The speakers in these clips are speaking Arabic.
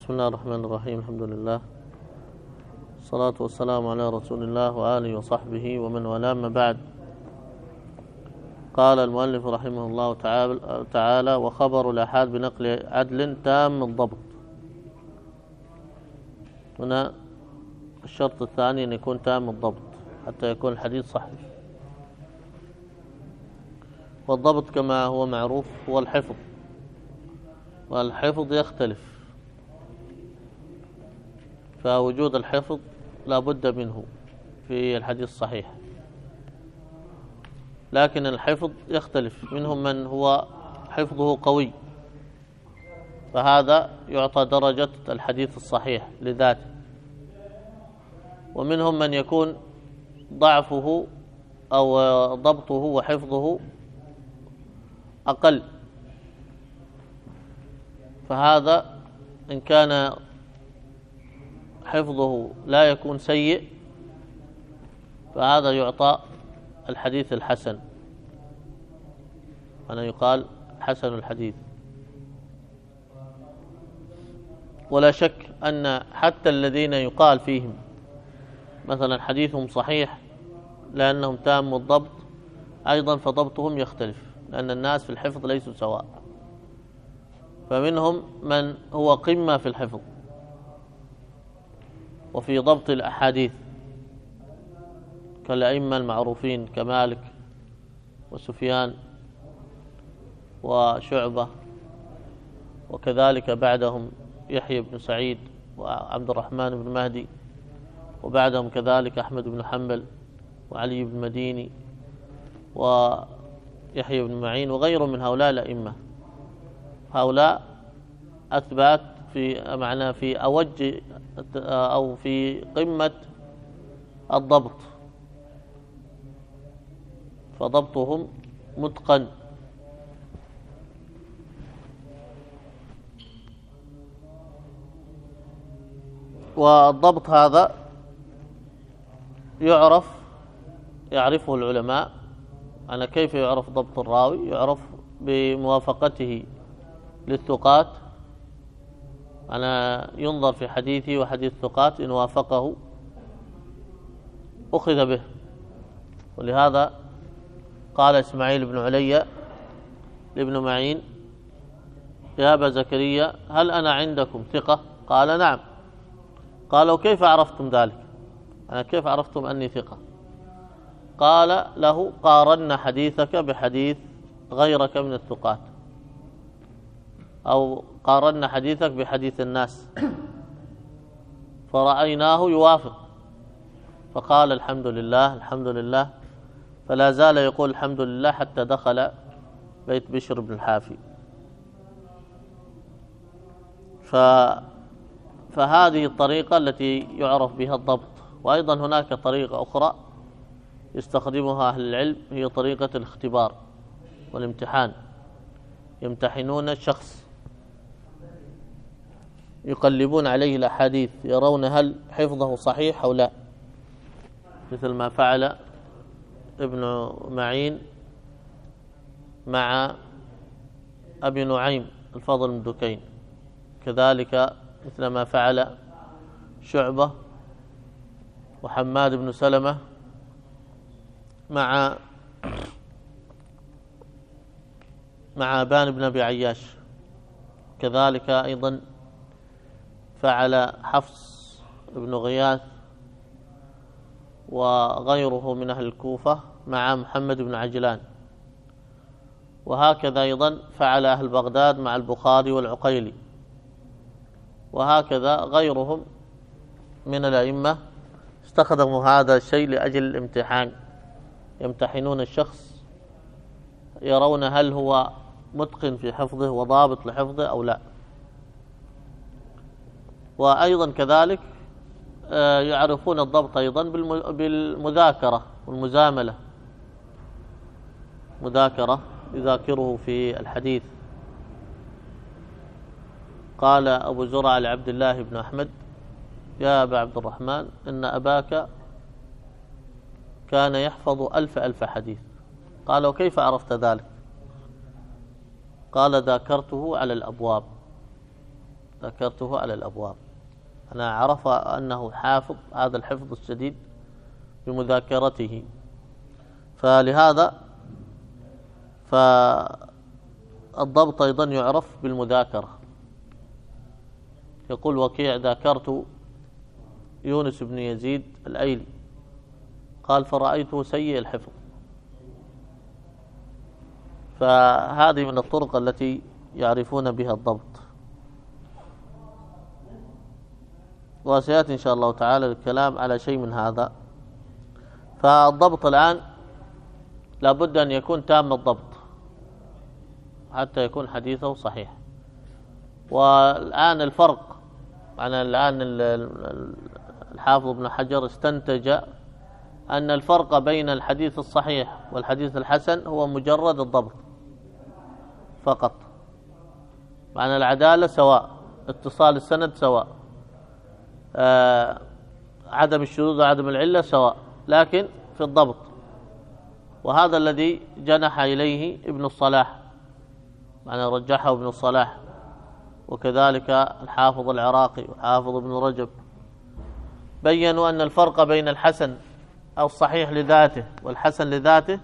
بسم الله الرحمن الرحيم. الحمد لله والصلاة والسلام على رسول الله وآله وصحبه ومن والاه، ما بعد. قال المؤلف رحمه الله تعالى: وخبر الآحاد بنقل عدل تام الضبط. هنا الشرط الثاني أن يكون تام الضبط حتى يكون الحديث صحيح. والضبط كما هو معروف هو الحفظ، والحفظ يختلف، فوجود الحفظ لا بد منه في الحديث الصحيح، لكن الحفظ يختلف. منهم من هو حفظه قوي، فهذا يعطى درجة الحديث الصحيح لذاته، ومنهم من يكون ضعفه أو ضبطه وحفظه أقل، فهذا إن كان حفظه لا يكون سيء فهذا يعطى الحديث الحسن، أنا يقال حسن الحديث. ولا شك أن حتى الذين يقال فيهم مثلا حديثهم صحيح لأنهم تام الضبط، أيضا فضبطهم يختلف، لأن الناس في الحفظ ليسوا سواء، فمنهم من هو قمة في الحفظ وفي ضبط الأحاديث كالأئمة المعروفين كمالك وسفيان وشعبة، وكذلك بعدهم يحيى بن سعيد وعبد الرحمن بن مهدي، وبعدهم كذلك أحمد بن حنبل وعلي بن مديني ويحيى بن معين وغيرهم من هؤلاء الأئمة. هؤلاء أثبات في أوج أو في قمة الضبط، فضبطهم متقن. والضبط هذا يعرفه العلماء. أنا كيف يعرف ضبط الراوي؟ يعرف بموافقته للثقات. أنا ينظر في حديثي وحديث الثقات، إن وافقه أخذ به. ولهذا قال إسماعيل بن علي لابن معين: يا أبا زكريا هل أنا عندكم ثقة؟ قال: نعم. قالوا: كيف عرفتم ذلك؟ أنا كيف عرفتم أني ثقة؟ قال له: قارنا حديثك بحديث غيرك من الثقات، أو قارنا حديثك بحديث الناس فرأيناه يوافق، فقال: الحمد لله الحمد لله، فلا زال يقول الحمد لله حتى دخل بيت بشر بن الحافي. فهذه الطريقة التي يعرف بها الضبط. وأيضا هناك طريقة أخرى يستخدمها أهل العلم، هي طريقة الاختبار والامتحان. يمتحنون الشخص، يقلبون عليه الأحاديث، يرون هل حفظه صحيح أو لا، مثل ما فعل ابن معين مع أبي نعيم الفضل بن دكين، كذلك مثل ما فعل شعبة وحماد بن سلمة مع أبان بن أبي عياش، كذلك أيضا فعل حفص بن غياث وغيره من أهل الكوفة مع محمد بن عجلان، وهكذا أيضا فعل أهل بغداد مع البخاري والعقيلي، وهكذا غيرهم من الأئمة استخدموا هذا الشيء لأجل الامتحان. يمتحنون الشخص، يرون هل هو متقن في حفظه وضابط لحفظه أو لا. وأيضا كذلك يعرفون الضبط أيضا بالمذاكرة والمزاملة، مذاكرة يذاكره في الحديث. قال أبو زرع لعبد الله بن أحمد: يا أبا عبد الرحمن إن أباك كان يحفظ ألف حديث. قال: وكيف عرفت ذلك؟ قال: ذاكرته على الأبواب. ذكرته على الأبواب. أنا عرف أنه حافظ، هذا الحفظ الشديد بمذاكرته، فلهذا فالضبط أيضا يعرف بالمذاكرة. يقول وكيع: ذاكرت يونس بن يزيد الأيلي، قال فرأيته سيء الحفظ. فهذه من الطرق التي يعرفون بها الضبط. وسيأتي إن شاء الله تعالى الكلام على شيء من هذا. فالضبط الآن لابد أن يكون تام الضبط حتى يكون حديثه صحيح. والآن الفرق، يعني الآن الحافظ ابن حجر استنتج أن الفرق بين الحديث الصحيح والحديث الحسن هو مجرد الضبط فقط. معنى العدالة سواء، اتصال السند سواء، عدم الشذوذ وعدم العلة سواء، لكن في الضبط. وهذا الذي جنح إليه ابن الصلاح، معنى رجحه ابن الصلاح، وكذلك الحافظ العراقي وحافظ ابن رجب، بيّنوا أن الفرق بين الحسن أو الصحيح لذاته والحسن لذاته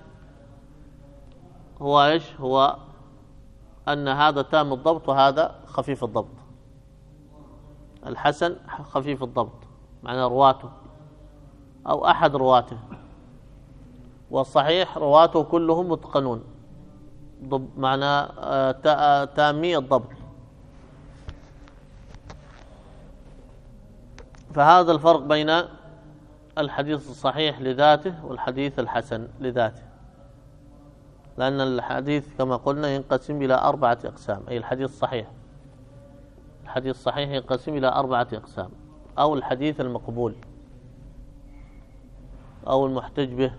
هو إيش؟ هو أن هذا تام الضبط وهذا خفيف الضبط. الحسن خفيف الضبط معنى رواته أو أحد رواته، والصحيح رواته كلهم متقنون معنى تامي الضبط. فهذا الفرق بين الحديث الصحيح لذاته والحديث الحسن لذاته، لأن الحديث كما قلنا ينقسم إلى 4 أقسام. أي الحديث الصحيح، الحديث الصحيح ينقسم إلى 4 أقسام: أو الحديث المقبول، أو المحتج به،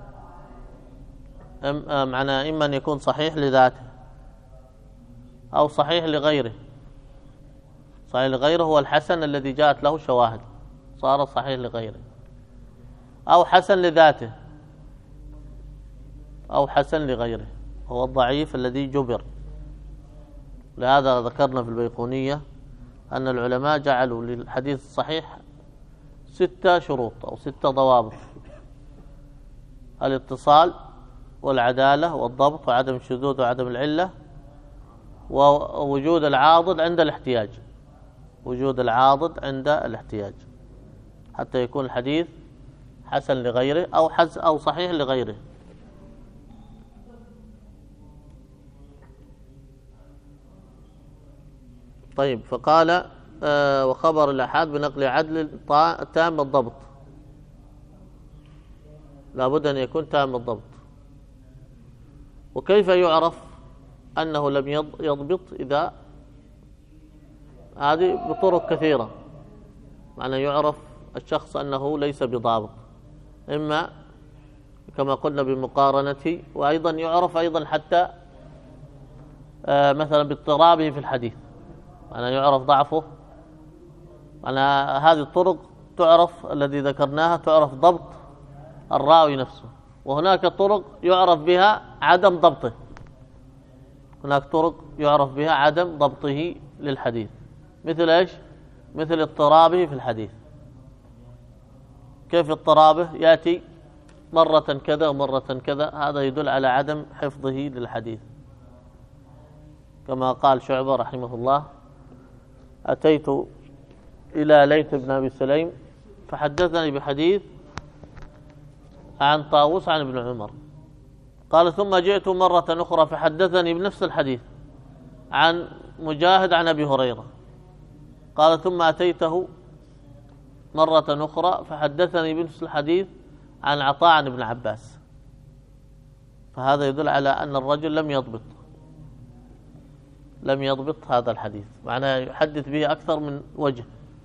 معنى إما أن يكون صحيح لذاته أو صحيح لغيره. صحيح لغيره هو الحسن الذي جاءت له شواهد صار صحيح لغيره، أو حسن لذاته، أو حسن لغيره هو الضعيف الذي جبر. لهذا ذكرنا في البيقونية أن العلماء جعلوا للحديث الصحيح 6 شروط أو 6 ضوابط: الاتصال والعدالة والضبط وعدم الشذوذ وعدم العلة ووجود العاضد عند الاحتياج، وجود العاضد عند الاحتياج، حتى يكون الحديث حسن لغيره أو صحيح لغيره. طيب، فقال وخبر الآحاد بنقل عدل تام الضبط، لابد أن يكون تام الضبط. وكيف يعرف أنه لم يضبط؟ إذا هذه بطرق كثيرة، معنى يعرف الشخص أنه ليس بضابط، إما كما قلنا بمقارنته، وأيضا يعرف أيضا حتى مثلا باضطرابه في الحديث، معنى يعرف ضعفه. معنى هذه الطرق تعرف، الذي ذكرناها تعرف ضبط الراوي نفسه. وهناك طرق يعرف بها عدم ضبطه، هناك طرق يعرف بها عدم ضبطه للحديث. مثل إيش؟ مثل اضطرابه في الحديث. كيف اضطرابه؟ يأتي مرة كذا ومرة كذا، هذا يدل على عدم حفظه للحديث. كما قال شعبة رحمه الله: أتيت إلى ليث بن أبي سليم فحدثني بحديث عن طاووس عن ابن عمر، قال ثم جئت مرة أخرى فحدثني بنفس الحديث عن مجاهد عن أبي هريرة، قال ثم أتيته مرة أخرى فحدثني بنفس الحديث عن عطاء عن ابن عباس. فهذا يدل على أن الرجل لم يضبط هذا الحديث، معناه يحدث به أكثر من وجه،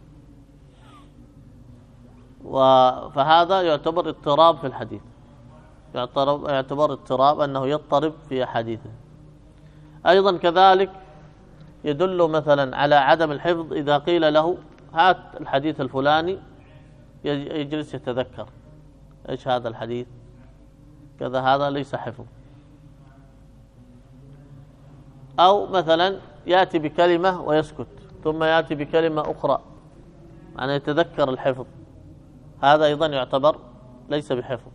فهذا يعتبر اضطراب في الحديث، يعتبر اضطراب أنه يضطرب في أحاديثه. أيضا كذلك يدل مثلا على عدم الحفظ إذا قيل له هات الحديث الفلاني، يجلس يتذكر إيش هذا الحديث كذا، هذا ليس حفظ. أو مثلا يأتي بكلمة ويسكت، ثم يأتي بكلمة أخرى أن يتذكر الحفظ، هذا أيضا يعتبر ليس بحفظ.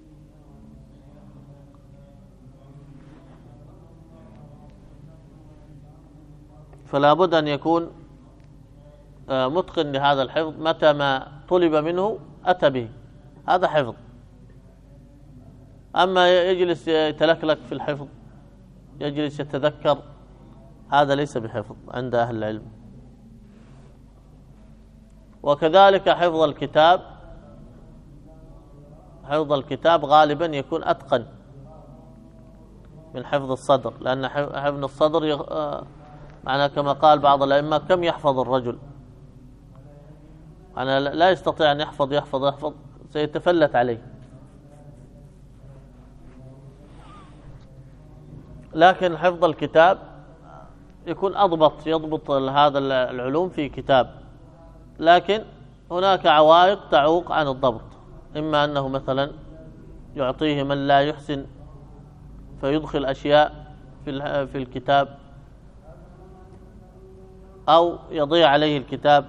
فلا بد أن يكون متقن لهذا الحفظ، متى ما طلب منه أتى به، هذا حفظ. أما يجلس يتلكلك في الحفظ، يجلس يتذكر، هذا ليس بحفظ عند أهل العلم. وكذلك حفظ الكتاب، حفظ الكتاب غالبا يكون أتقن من حفظ الصدر، لأن حفظ الصدر معنى كما قال بعض الأئمة كم يحفظ الرجل، أنا لا يستطيع أن يحفظ سيتفلت عليه. لكن حفظ الكتاب يكون أضبط، يضبط هذا العلوم في كتاب، لكن هناك عوائق تعوق عن الضبط، إما أنه مثلا يعطيه من لا يحسن فيدخل أشياء في الكتاب، أو يضيع عليه الكتاب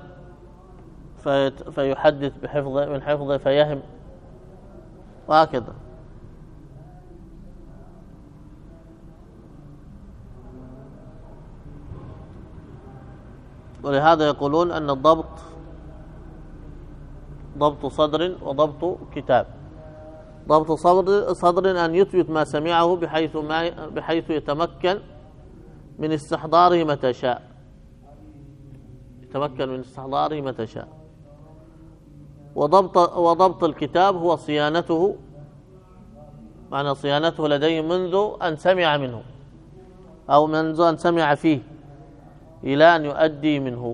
فيحدث من حفظه فيهم، وهكذا. ولهذا يقولون أن الضبط ضبط صدر وضبط كتاب. ضبط صدر أن يثبت ما سمعه بحيث يتمكن من استحضاره متى شاء، يتمكن من استحضاره متى شاء. وضبط الكتاب هو صيانته، معنى صيانته لديه منذ أن سمع منه، أو منذ أن سمع فيه إلى أن يؤدي منه.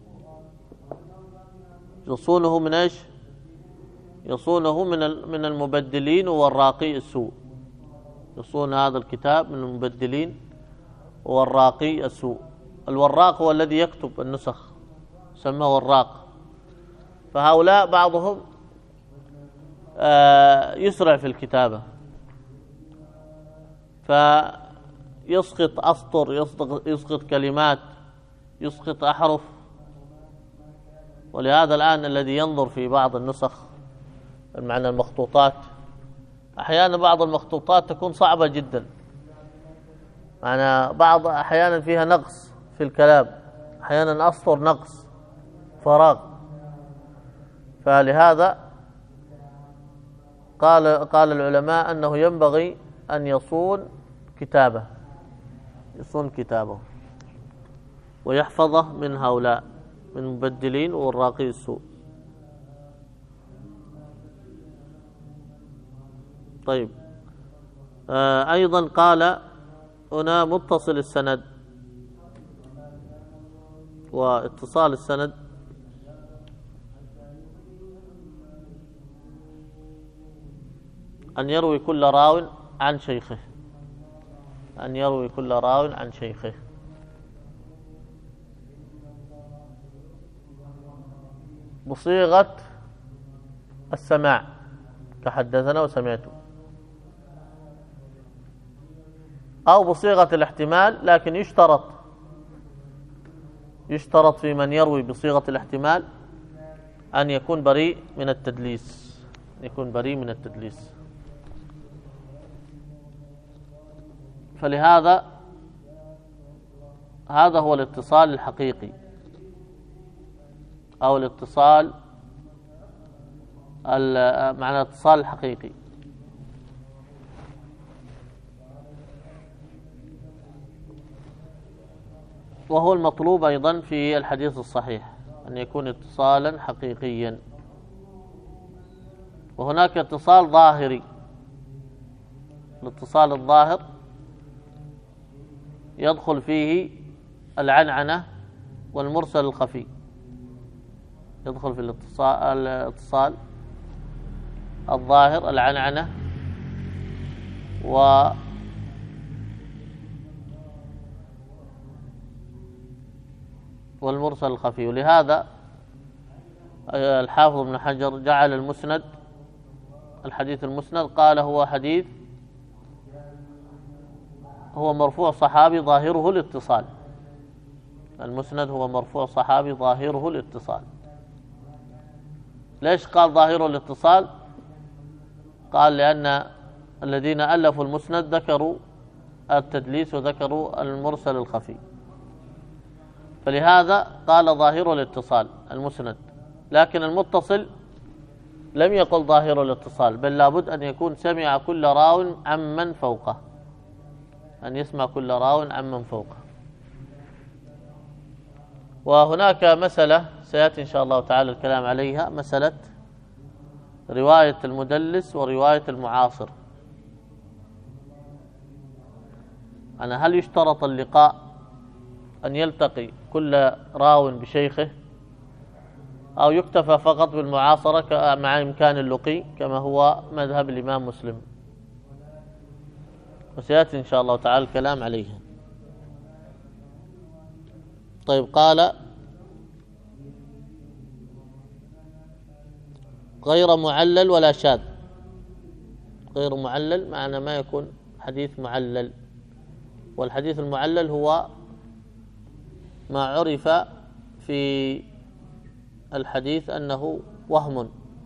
يصونه من إيش؟ يصونه من المبدلين والراقي السوء. يصون هذا الكتاب من المبدلين والراقي السوء. الوراق هو الذي يكتب النسخ، يسمى وراق. فهؤلاء بعضهم يسرع في الكتابة، فيسقط أسطر، يسقط كلمات، يسقط أحرف. ولهذا الآن الذي ينظر في بعض النسخ، المعنى المخطوطات، أحيانا بعض المخطوطات تكون صعبة جدا، معنى أحيانا فيها نقص في الكلام، أحيانا أسطر نقص فراغ. فلهذا قال العلماء أنه ينبغي أن يصون كتابه ويحفظه من هؤلاء، من المبدلين والراقي السوء. طيب، أيضا قال هنا متصل السند واتصال السند. أن يروي كل راو عن شيخه، أن يروي كل راو عن شيخه. بصيغة السماع كحدثنا وسمعته، أو بصيغة الاحتمال، لكن يشترط في من يروي بصيغة الاحتمال أن يكون بريء من التدليس، فلهذا هذا هو الاتصال الحقيقي، أو الاتصال معنى الاتصال الحقيقي. وهو المطلوب أيضا في الحديث الصحيح، أن يكون اتصالا حقيقيا. وهناك اتصال ظاهري. الاتصال الظاهر يدخل فيه العنعنة والمرسل الخفي، يدخل في الاتصال الظاهر العنعنة والمرسل الخفي. ولهذا الحافظ ابن حجر جعل المسند، الحديث المسند، قال هو حديث هو مرفوع صحابي ظاهره الاتصال، المسند هو مرفوع صحابي ظاهره الاتصال. ليش قال ظاهره الاتصال؟ قال لأن الذين ألفوا المسند ذكروا التدليس وذكروا المرسل الخفي، فلهذا قال ظاهر الاتصال المسند. لكن المتصل لم يقل ظاهر الاتصال، بل لابد أن يكون سمع كل راو عمن فوقه، أن يسمع كل راو عمن فوقه. وهناك مسألة سيأتي إن شاء الله تعالى الكلام عليها، مسألة رواية المدلس ورواية المعاصر. أنا هل يشترط اللقاء أن يلتقي كل راو بشيخه، أو يكتفى فقط بالمعاصرة مع إمكان اللقي كما هو مذهب الإمام مسلم؟ وسيأتي إن شاء الله تعالى الكلام عليها. طيب، قال غير معلل ولا شاذ. غير معلل معنى ما يكون حديث معلل، والحديث المعلل هو ما عرف في الحديث أنه وهم،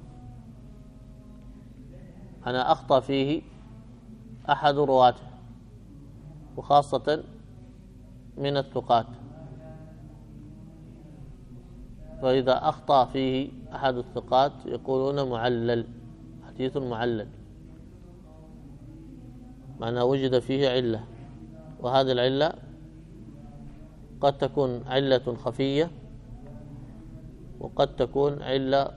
أنا أخطأ فيه أحد رواته، وخاصة من الثقات، فإذا أخطأ فيه أحد الثقات يقولون معلل، حديث معلل، معنى وجد فيه علة، وهذه العلة قد تكون علة خفية، وقد تكون علة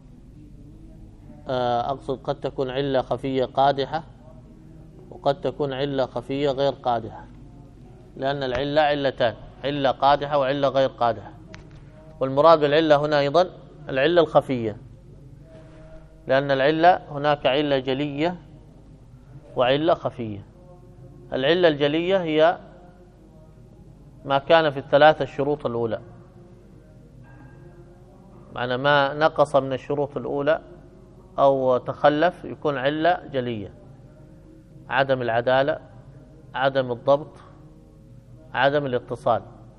قد تكون علة خفية قادحة، وقد تكون علة خفية غير قادحة، لأن العلة علتان، علة قادحة وعلة غير قادحة. والمراد بالعلة هنا أيضا العلة الخفية، لأن العلة هناك علة جلية وعلة خفية. العلة الجلية هي ما كان في الثلاثة الشروط الأولى، معنى ما نقص من الشروط الأولى أو تخلف يكون علة جلية: عدم العدالة، عدم الضبط، عدم الاتصال.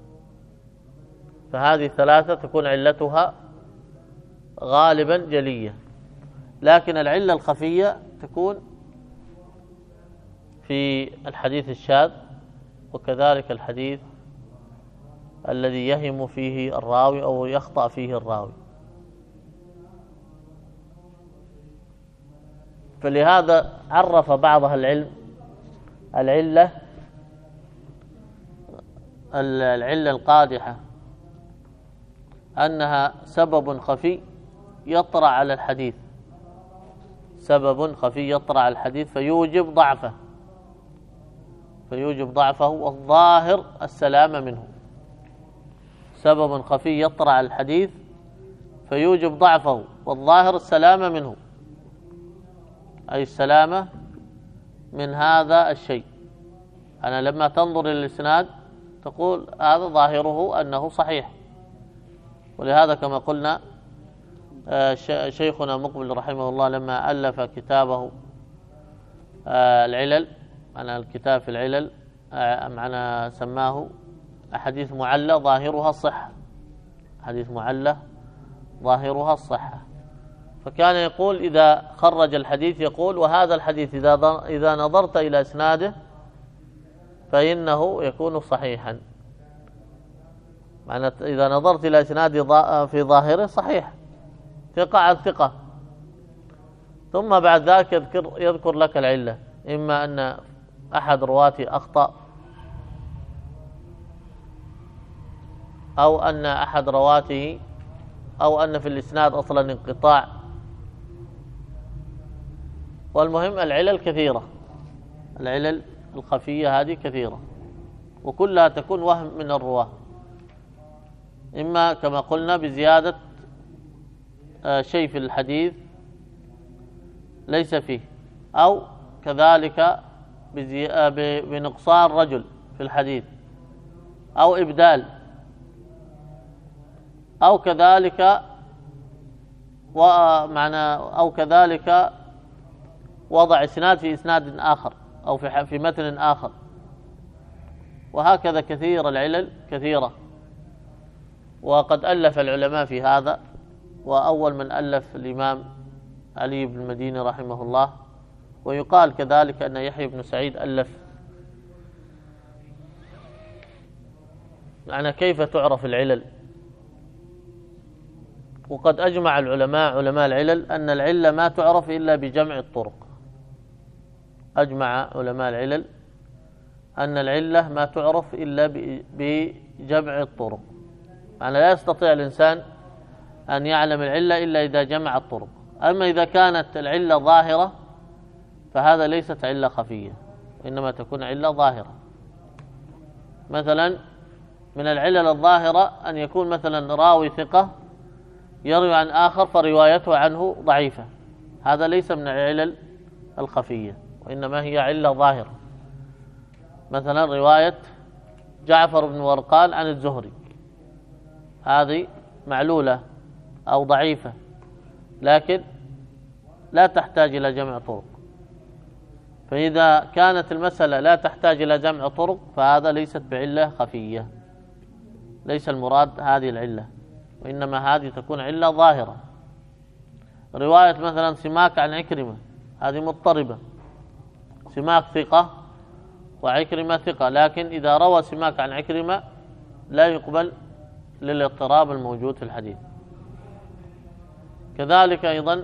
فهذه الثلاثة تكون علتها غالبا جلية. لكن العلة الخفية تكون في الحديث الشاذ، وكذلك الحديث الذي يهم فيه الراوي أو يخطأ فيه الراوي. فلهذا عرف بعض أهل العلم العلة القادحة أنها سبب خفي يطرأ على الحديث، سبب خفي يطرأ على الحديث فيوجب ضعفه والظاهر السلامة منه. سبب خفي يطرأ على الحديث فيوجب ضعفه والظاهر السلامة منه، أي السلامة من هذا الشيء. أنا لما تنظر إلى الإسناد تقول هذا ظاهره أنه صحيح. ولهذا كما قلنا شيخنا مقبل رحمه الله لما ألف كتابه العلل، معنى الكتاب في العلل، معنى سماه أحاديث معلة ظاهرها الصحة، حديث معلة ظاهرها الصحة. فكان يقول إذا خرج الحديث يقول: وهذا الحديث إذا نظرت إلى إسناده فإنه يكون صحيحا. معنى إذا نظرت إلى إسناده في ظاهره صحيح، ثقة عن ثقة. ثم بعد ذلك يذكر لك العلة، إما أن أحد رواته أخطأ، أو أن أحد رواته، أو أن في الإسناد أصلا انقطاع. والمهم العلل كثيرة، العلل الخفية هذه كثيرة، وكلها تكون وهم من الرواة، إما كما قلنا بزيادة شيء في الحديث ليس فيه، أو كذلك بنقصان رجل في الحديث، أو إبدال، أو كذلك أو كذلك وضع إسناد في إسناد آخر، أو في متن آخر. وهكذا كثير العلل كثيرة. وقد ألف العلماء في هذا، وأول من ألف الإمام علي بن المديني رحمه الله، ويقال كذلك أن يحيى بن سعيد ألف يعني كيف تعرف العلل. وقد أجمع العلماء علماء العلل أن العلة ما تعرف إلا بجمع الطرق. أجمع علماء العلل أن العلة ما تعرف إلا بجمع الطرق، يعني لا يستطيع الإنسان أن يعلم العلة إلا إذا جمع الطرق. أما إذا كانت العلة ظاهرة فهذا ليست علة خفية، وإنما تكون علة ظاهرة. مثلا من العلل الظاهرة أن يكون مثلا راوي ثقة يروي عن آخر فروايته عنه ضعيفة، هذا ليس من العلل الخفية، وإنما هي علة ظاهرة. مثلا رواية جعفر بن ورقان عن الزهري، هذه معلولة أو ضعيفة، لكن لا تحتاج إلى جمع طرق. فإذا كانت المسألة لا تحتاج إلى جمع طرق فهذا ليست بعلة خفية، ليس المراد هذه العلة، وإنما هذه تكون علة ظاهرة. رواية مثلا سماك عن عكرمة هذه مضطربة، سماك ثقة وعكرمة ثقة، لكن إذا روى سماك عن عكرمة لا يقبل للاضطراب الموجود في الحديث. كذلك أيضا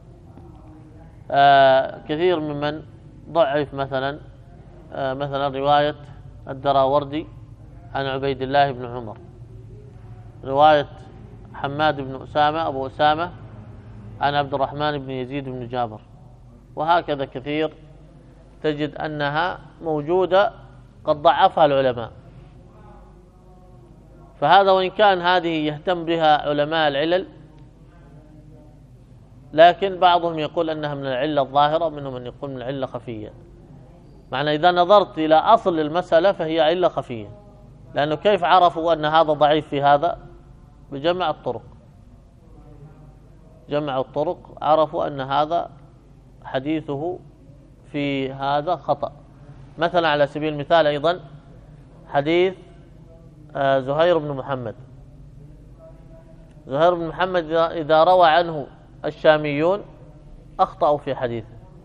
كثير ممن ضعف مثلا رواية الدراوردي عن عبيد الله بن عمر، رواية حماد بن أسامة أبو أسامة عن عبد الرحمن بن يزيد بن جابر، وهكذا كثير تجد أنها موجودة قد ضعفها العلماء. فهذا وإن كان هذه يهتم بها علماء العلل، لكن بعضهم يقول أنها من العلة الظاهرة، ومنهم من يقول من العلة خفية. معنى إذا نظرت إلى أصل المسألة فهي علة خفية، لأنه كيف عرفوا أن هذا ضعيف في هذا؟ بجمع الطرق، جمع الطرق عرفوا أن هذا حديثه في هذا خطأ. مثلا على سبيل المثال أيضا حديث زهير بن محمد. زهير بن محمد إذا روى عنه الشاميون أخطأوا في حديثه.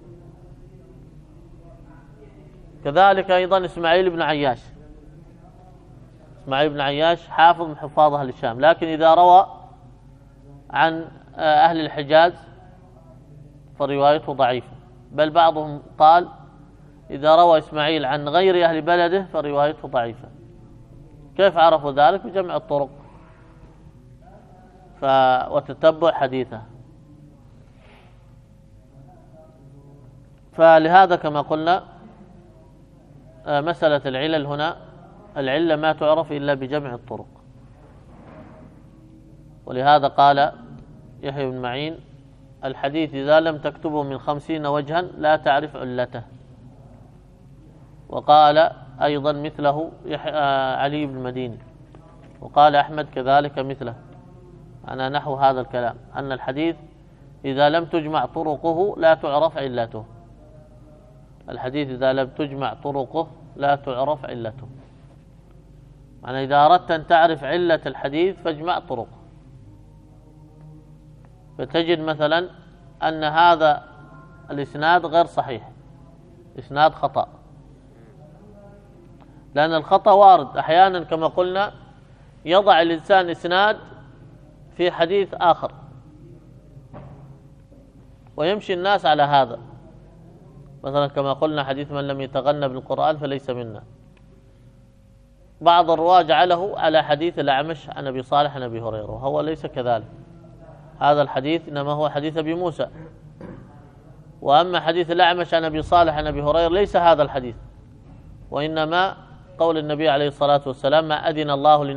كذلك أيضا إسماعيل بن عياش، إسماعيل بن عياش حافظ من حفاظ أهل الشام، لكن إذا روى عن أهل الحجاز فروايته ضعيفة، بل بعضهم قال إذا روى إسماعيل عن غير أهل بلده فروايته ضعيفة. كيف عرفوا ذلك؟ بجمع الطرق وتتبع حديثه. فلهذا كما قلنا مسألة العلل هنا، العلة ما تعرف إلا بجمع الطرق. ولهذا قال يحيى بن معين الحديث إذا لم تكتبه من 50 وجها لا تعرف علته. وقال أيضا مثله علي بن المديني، وقال أحمد كذلك مثله، أنا نحو هذا الكلام، أن الحديث إذا لم تجمع طرقه لا تعرف علته. الحديث إذا لم تجمع طرقه لا تعرف علته، يعني إذا أردت أن تعرف علة الحديث فاجمع طرقه. فتجد مثلا أن هذا الإسناد غير صحيح، إسناد خطأ، لأن الخطأ وارد أحيانا كما قلنا، يضع الإنسان إسناد في حديث آخر ويمشي الناس على هذا. مثلا كما قلنا حديث من لم يتغنى بالقرآن فليس منا، بعض الرواة جعله على حديث الأعمش عن أبي صالح عن أبي هريرة، وهو ليس كذلك. هذا الحديث إنما هو حديث أبي موسى، وأما حديث الأعمش عن أبي صالح عن أبي هريرة ليس هذا الحديث، وإنما قول النبي عليه الصلاة والسلام ما أذن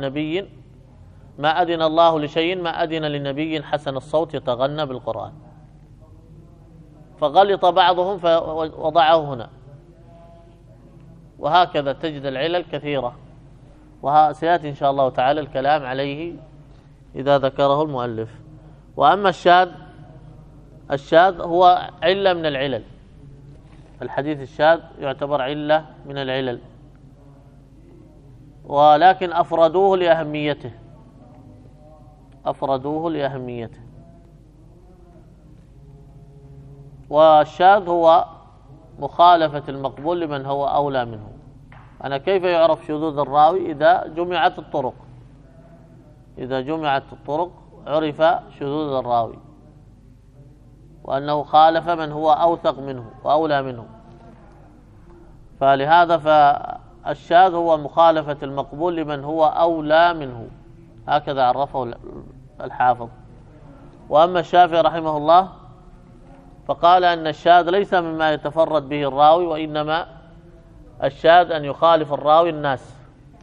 الله لشيء ما أذن لنبي حسن الصوت يتغنى بالقرآن. فغلط بعضهم فوضعه هنا، وهكذا تجد العلل كثيرة، وسيأتي إن شاء الله تعالى الكلام عليه إذا ذكره المؤلف. وأما الشاذ هو علة من العلل، الحديث الشاذ يعتبر علة من العلل، ولكن أفردوه لأهميته، أفردوه لأهميته. والشاذ هو مخالفة المقبول لمن هو أولى منه. أنا كيف يعرف شذوذ الراوي؟ إذا جمعت الطرق، إذا جمعت الطرق عرف شذوذ الراوي وأنه خالف من هو أوثق منه وأولى منه. فلهذا فالشاذ هو مخالفة المقبول لمن هو أولى منه، هكذا عرفه الحافظ. وأما الشافعي رحمه الله فقال أن الشاذ ليس مما يتفرد به الراوي، وإنما الشاذ أن يخالف الراوي الناس،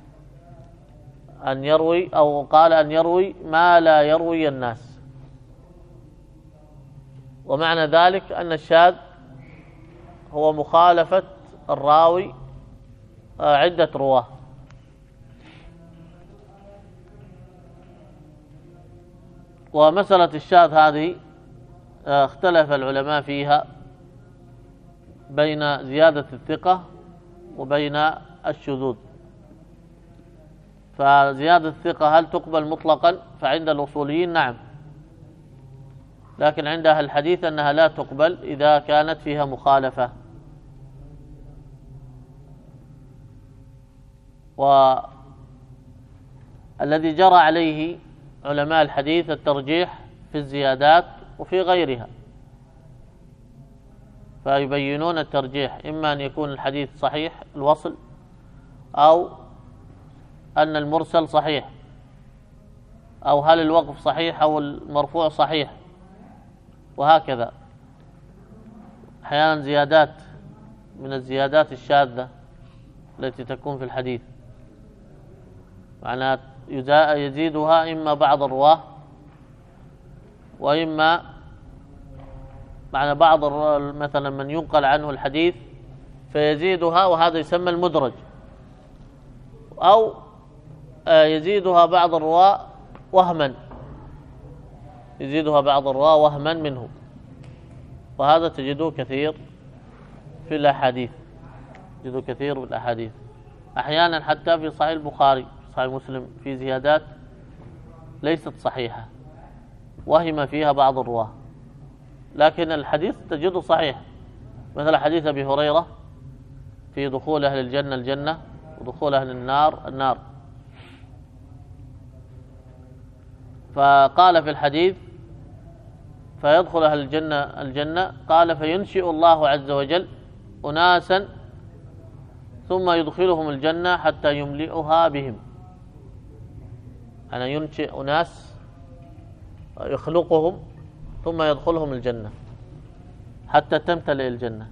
أن يروي، أو قال أن يروي ما لا يروي الناس. ومعنى ذلك أن الشاذ هو مخالفة الراوي عدة رواه. ومسألة الشاذ هذه اختلف العلماء فيها بين زيادة الثقة وبين الشذوذ. فزيادة الثقة هل تقبل مطلقا؟ فعند الأصوليين نعم، لكن عند أهل الحديث أنها لا تقبل إذا كانت فيها مخالفة. والذي جرى عليه علماء الحديث الترجيح في الزيادات وفي غيرها، فيبينون الترجيح، إما أن يكون الحديث صحيح الوصل، أو أن المرسل صحيح، أو هل الوقف صحيح أو المرفوع صحيح، وهكذا. أحيانا زيادات من الزيادات الشاذة التي تكون في الحديث، معناها يزيدها إما بعض الرواه، وإما معنى بعض مثلا من ينقل عنه الحديث فيزيدها، وهذا يسمى المدرج، أو يزيدها بعض الرواه وهما، يزيدها بعض الرواه وهما منه، وهذا تجدوه كثير في الأحاديث، تجدوه كثير في الأحاديث. أحيانا حتى في صحيح البخاري، صحيح مسلم، في زيادات ليست صحيحة وهم فيها بعض الرواه، لكن الحديث تجده صحيح، مثل حديث أبي هريرة في دخول أهل الجنة الجنة ودخول أهل النار النار. فقال في الحديث فيدخل أهل الجنة الجنة، قال فينشئ الله عز وجل أناسا ثم يدخلهم الجنة حتى يملئها بهم. أنا ينشئ أناس يخلقهم ثم يدخلهم الجنة حتى تمتلئ الجنة.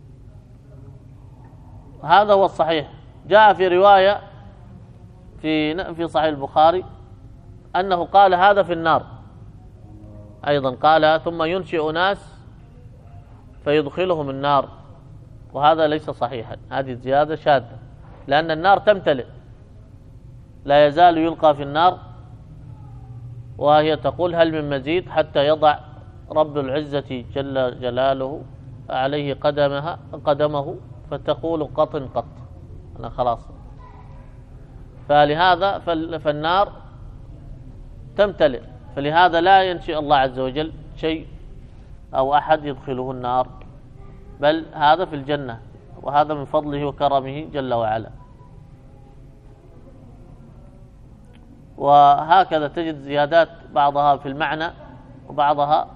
هذا هو الصحيح. جاء في رواية في صحيح البخاري أنه قال هذا في النار أيضا، قال ثم ينشئ ناس فيدخلهم النار، وهذا ليس صحيحا، هذه زيادة شاذة، لأن النار تمتلئ، لا يزال يلقى في النار، وهي تقول هل من مزيد، حتى يضع رب العزة جل جلاله عليه قدمه فتقول قط قط، أنا خلاص. فلهذا فالنار تمتلئ، فلهذا لا ينشئ الله عز وجل شيء أو أحد يدخله النار، بل هذا في الجنة، وهذا من فضله وكرمه جل وعلا. وهكذا تجد زيادات بعضها في المعنى وبعضها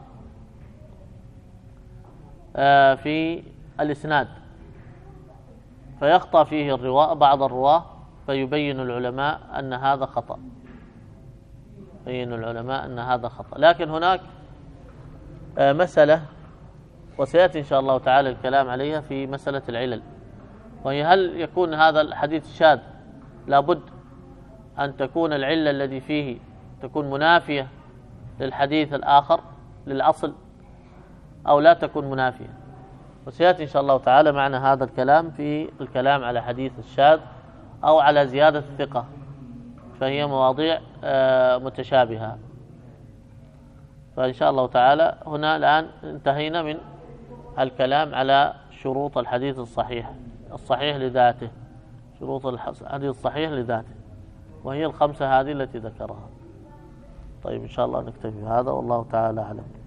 في الإسناد، فيخطأ فيه بعض الرواة، فيبين العلماء أن هذا خطأ، لكن هناك مسألة وسيأتي إن شاء الله تعالى الكلام عليها في مسألة العلل، وهي هل يكون هذا الحديث شاذ لابد أن تكون العلة الذي فيه تكون منافية للحديث الآخر للأصل، أو لا تكون منافية. وسيأتي إن شاء الله تعالى معنا هذا الكلام في الكلام على حديث الشاذ أو على زيادة الثقة، فهي مواضيع متشابهة. فإن شاء الله تعالى هنا الآن انتهينا من الكلام على شروط الحديث الصحيح لذاته، شروط الحديث الصحيح لذاته، وهي الخمسة هذه التي ذكرها. طيب إن شاء الله نكتفي بهذا، والله تعالى أعلم.